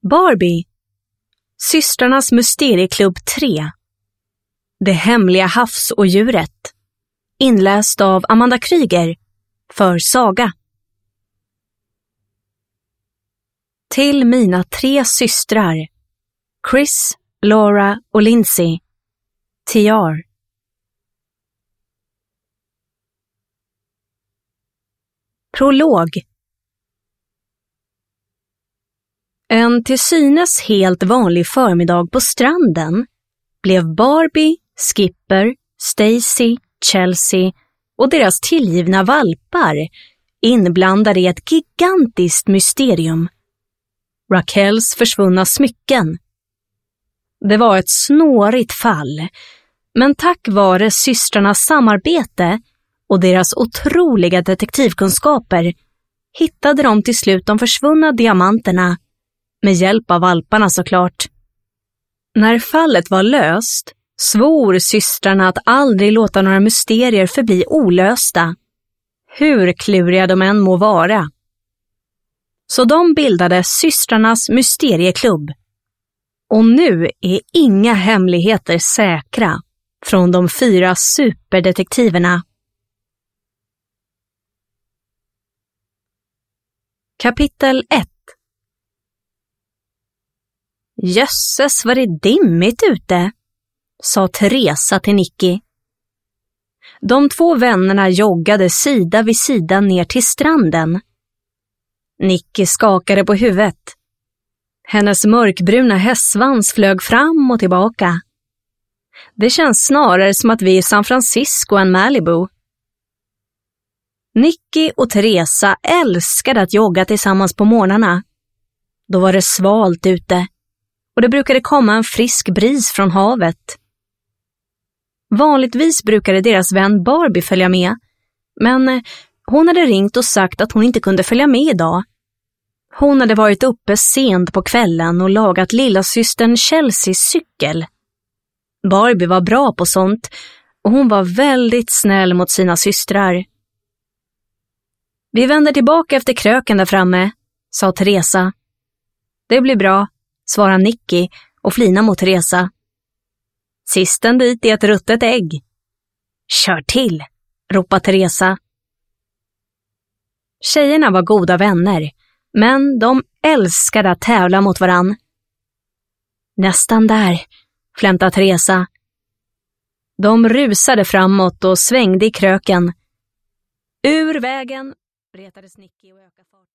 Barbie, Systrarnas Mysterieklubb 3, Det hemliga havsodjuret, inläst av Amanda Kryger för Saga. Till mina 3 systrar, Chris, Laura och Lindsay, TR. Prolog. En till synes helt vanlig förmiddag på stranden blev Barbie, Skipper, Stacy, Chelsea och deras tillgivna valpar inblandade i ett gigantiskt mysterium. Raquels försvunna smycken. Det var ett snårigt fall, men tack vare systrarnas samarbete och deras otroliga detektivkunskaper hittade de till slut de försvunna diamanterna, med hjälp av valparna såklart. När fallet var löst svor systrarna att aldrig låta några mysterier förbli olösta, hur kluriga de än må vara. Så de bildade Systrarnas Mysterieklubb. Och nu är inga hemligheter säkra från de 4 superdetektiverna. Kapitel 1. Jösses, var det dimmigt ute, sa Teresa till Nicky. De 2 vännerna joggade sida vid sida ner till stranden. Nicky skakade på huvudet. Hennes mörkbruna hästsvans flög fram och tillbaka. Det känns snarare som att vi är i San Francisco än Malibu. Nicky och Teresa älskade att jogga tillsammans på morgnarna. Då var det svalt ute och det brukade komma en frisk bris från havet. Vanligtvis brukade deras vän Barbie följa med, men hon hade ringt och sagt att hon inte kunde följa med idag. Hon hade varit uppe sent på kvällen och lagat lillasystern Chelseas cykel. Barbie var bra på sånt och hon var väldigt snäll mot sina systrar. Vi vänder tillbaka efter kröken där framme, sa Teresa. Det blir bra, svarade Nicky och flina mot Teresa. Sisten dit är ett ruttet ägg. Kör till, ropade Teresa. Tjejerna var goda vänner, men de älskade att tävla mot varann. Nästan där, flämtade Teresa. De rusade framåt och svängde i kröken. Ur vägen, retades Nicky och ökade farten.